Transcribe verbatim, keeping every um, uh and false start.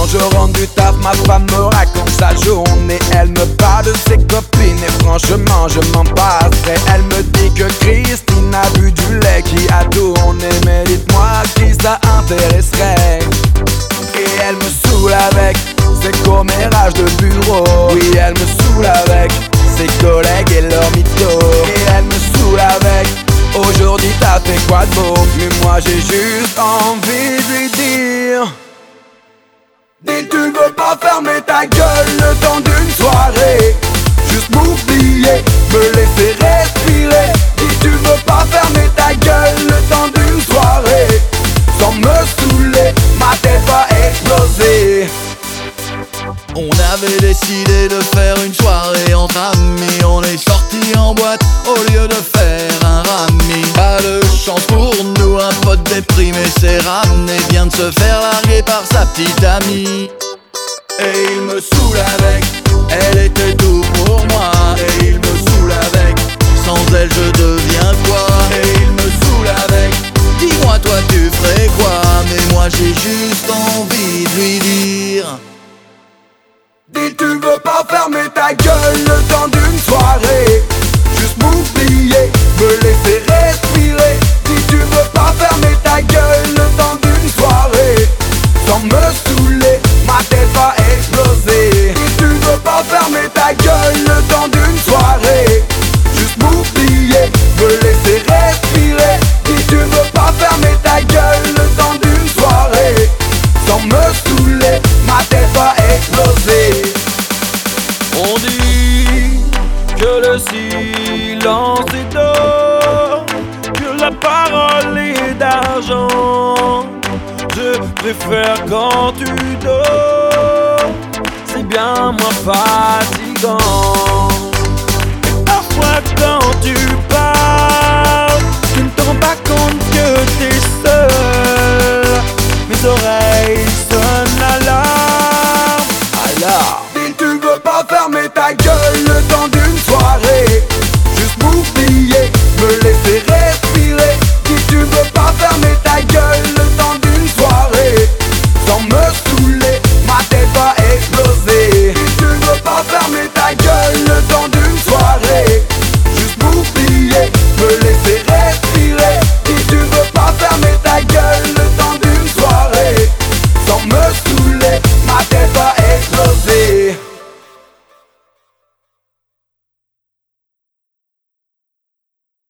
je rentre du taf, ma femme me raconte sa journée. Elle me parle de ses copines et franchement je m'en passerai. Elle me dit que Christine a bu du lait qui a tourné. Mais dites-moi qui ça intéresserait. Et elle me saoule avec ses commérages de bureau. Oui, elle me saoule avec ses collègues et leurs mythos. Et elle me saoule avec aujourd'hui t'as fait quoi de beau. Mais moi j'ai juste envie de lui dire: dis tu veux pas fermer ta gueule le temps d'une soirée, juste m'oublier, me laisser respirer. Dis tu veux pas fermer ta gueule le temps d'une soirée, sans me saouler, ma tête va exploser. On avait décidé de faire une soirée entre amis. On est sorti en boîte au lieu de faire un rami. Pas de chance pour nous, un pote déprimé s'est ramené. Vient de se faire larguer par sa petite amie. Et il me saoule avec, elle était tout pour moi. Et il me saoule avec, sans elle je deviens quoi. Et il me saoule avec, dis-moi toi tu ferais quoi. Mais moi j'ai juste envie de lui dire: dis tu veux pas fermer ta gueule le temps d'une soirée, juste m'oublier, me laisser respirer. Dis tu veux pas fermer ta gueule le temps d'une soirée, sans me saouler, ma tête va exploser. Dis tu veux pas fermer ta gueule le temps d'une soirée, juste m'oublier, me laisser respirer. Dis tu veux pas fermer ta gueule le temps d'une soirée, sans me saouler, ma tête va exploser. On dit que le silence est d'or, que la parole est d'argent. Je préfère quand tu dors, c'est bien moins fatigant. Et parfois quand tu parles, tu ne te rends pas compte que t'es seul. Mes oreilles